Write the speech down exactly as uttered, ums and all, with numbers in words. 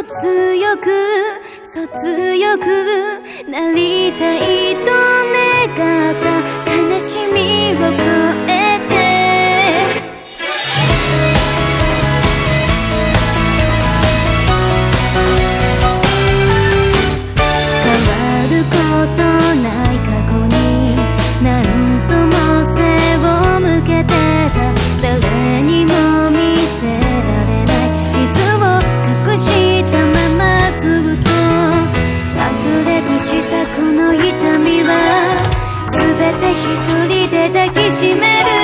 強くそう強くなりたいと願った悲しみを超えて変わることない過去に何とも背を向けてた誰にも見せられない傷を隠したままずっと溢れ出したこの痛みは全て一人で抱きしめる